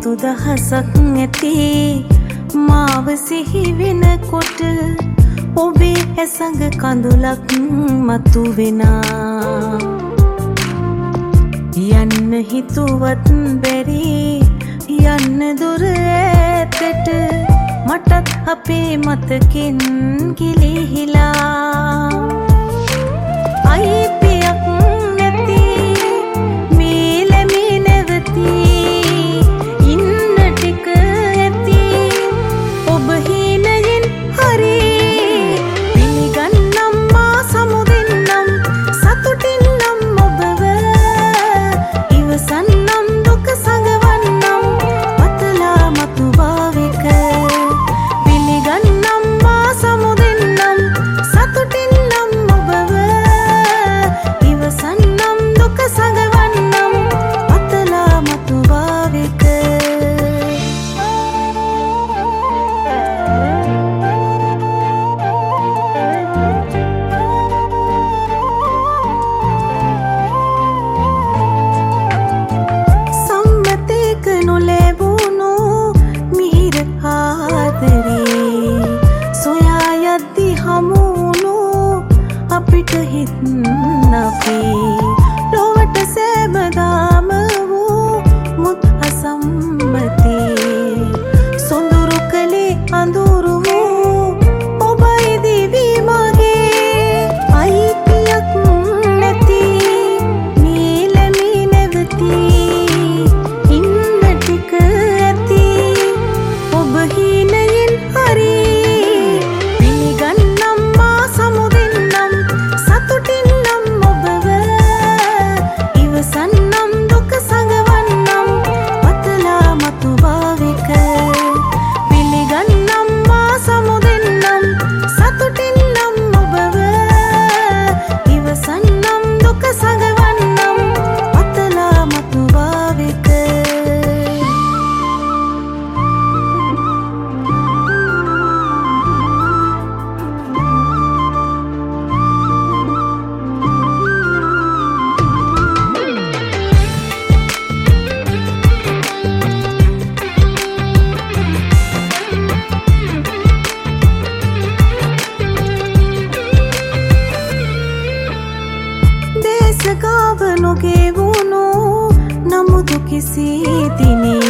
ඍතු දහසක් ඇති මාව සිහි වෙනකොට ඔබේ ඇසඟ කඳුලක් මතු වෙනා යන්න හිතුවත් බැරි යන්න දුර ඈතට මටත් අපේ මතකින් ගිලිහිලා අයිතියක් නැති මේ ලැබී නැවති ඉන්න ටික ඇති ඔබ හිනයෙන් හරි පිළිගන්නම් මා සමුදින්නම් සතුටින්නම් ඔබව ඉවසන්නම් දුක සඟවන්නම් පතලා මතු භාවික පිළිගන්නම් මා සමුදින්නම් සතුටින්නම් ඔබව ඉවසන්නම් දුක සඟවන්නම් පතලා මතු භාවික සම්මතයක නොලැබුණු මිහිර ආදරේ සොයා යද්දි හමුණු අපිට හිත් නැපේ ලොවට සෑමදාම වූ මුත් අසම්මතේ සොඳුරු කලේ අඳුරු වූ ඔබයි දිවි මගේ අයිතියක් නැති මේ ලැබී නැවති ඉන්න ටික ඇති ඔබ හිනයෙන් හරි පිළිගන්නම් මා සමුදින්නම් සතුටින්නම් ඔබව ඉවසන්නම් දුක සඟවන්නම් පතලා මතු භාවික පිළිගන්නම් මා සමුදින්නම් සතුටින්නම් ඔබව ඉවසන්නම් දුක සඟවන්නම් පතලා මතු භාවික දේශ ගාව නොගෙවුණු නමුදු කිසි දිනේ